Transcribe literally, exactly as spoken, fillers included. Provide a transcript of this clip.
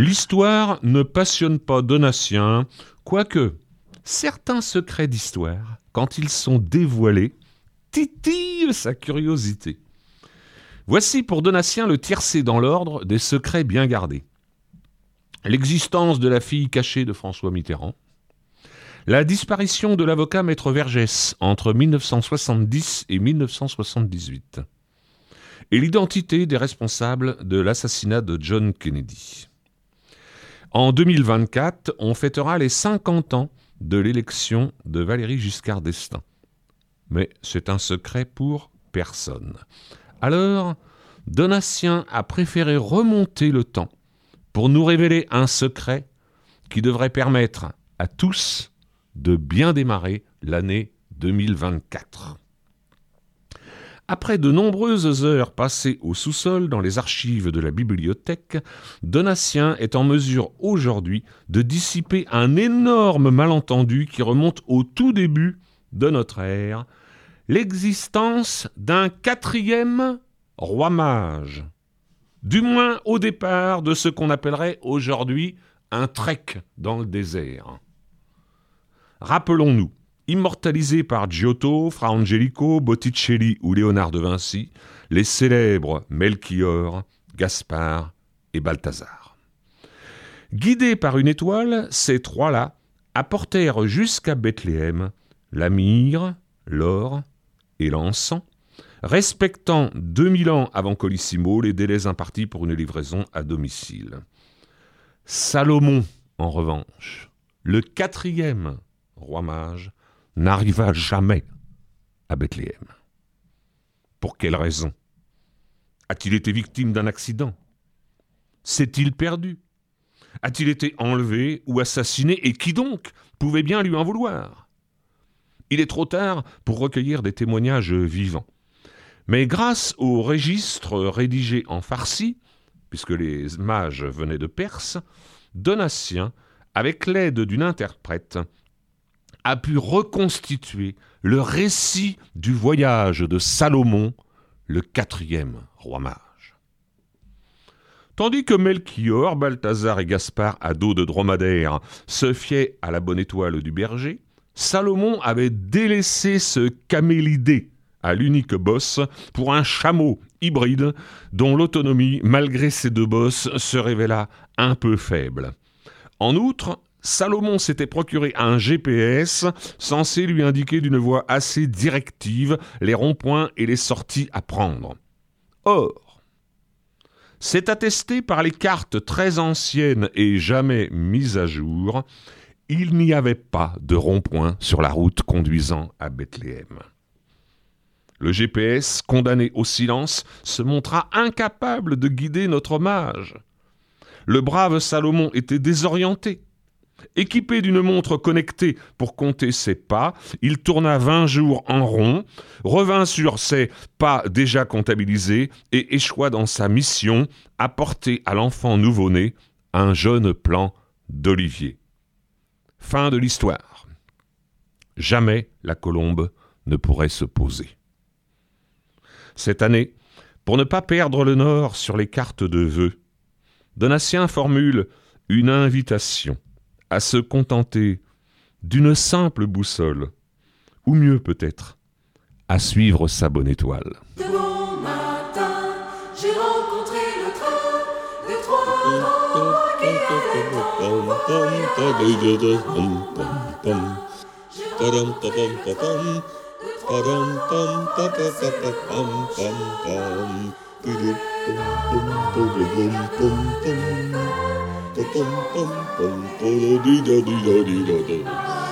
L'histoire ne passionne pas Donatien, quoique certains secrets d'histoire, quand ils sont dévoilés, titillent sa curiosité. Voici pour Donatien le tiercé dans l'ordre des secrets bien gardés. L'existence de la fille cachée de François Mitterrand, la disparition de l'avocat Maître Vergès entre mille neuf cent soixante-dix et mille neuf cent soixante-dix-huit, et l'identité des responsables de l'assassinat de John Kennedy. En deux mille vingt-quatre, on fêtera les cinquante ans de l'élection de Valéry Giscard d'Estaing. Mais c'est un secret pour personne. Alors, Donatien a préféré remonter le temps pour nous révéler un secret qui devrait permettre à tous de bien démarrer l'année deux mille vingt-quatre. Après de nombreuses heures passées au sous-sol dans les archives de la bibliothèque, Donatien est en mesure aujourd'hui de dissiper un énorme malentendu qui remonte au tout début de notre ère, l'existence d'un quatrième roi mage. Du moins au départ de ce qu'on appellerait aujourd'hui un trek dans le désert. Rappelons-nous, immortalisés par Giotto, Fra Angelico, Botticelli ou Léonard de Vinci, les célèbres Melchior, Gaspard et Balthazar. Guidés par une étoile, ces trois-là apportèrent jusqu'à Bethléem la myrrhe, l'or et l'encens, respectant deux mille ans avant Colissimo les délais impartis pour une livraison à domicile. Salomon, en revanche, le quatrième roi mage, n'arriva jamais à Bethléem. Pour quelle raison ? A-t-il été victime d'un accident ? S'est-il perdu ? A-t-il été enlevé ou assassiné ? Et qui donc pouvait bien lui en vouloir ? Il est trop tard pour recueillir des témoignages vivants. Mais grâce au registre rédigé en farsi, puisque les mages venaient de Perse, Donatien, avec l'aide d'une interprète, a pu reconstituer le récit du voyage de Salomon, le quatrième roi mage. Tandis que Melchior, Balthazar et Gaspard, à dos de dromadaire, se fiaient à la bonne étoile du berger, Salomon avait délaissé ce camélidé à l'unique bosse pour un chameau hybride dont l'autonomie, malgré ses deux bosses, se révéla un peu faible. En outre, Salomon s'était procuré un G P S censé lui indiquer d'une voix assez directive les ronds-points et les sorties à prendre. Or, c'est attesté par les cartes très anciennes et jamais mises à jour, il n'y avait pas de rond-point sur la route conduisant à Bethléem. Le G P S, condamné au silence, se montra incapable de guider notre mage. Le brave Salomon était désorienté. Équipé d'une montre connectée pour compter ses pas, il tourna vingt jours en rond, revint sur ses pas déjà comptabilisés et échoua dans sa mission, apporter à l'enfant nouveau-né un jeune plant d'olivier. Fin de l'histoire. Jamais la colombe ne pourrait se poser. Cette année, pour ne pas perdre le nord sur les cartes de vœux, Donatien formule une invitation à se contenter d'une simple boussole, ou mieux peut-être, à suivre sa bonne étoile. De bon matin, j'ai rencontré le train des trois grands qui allaient en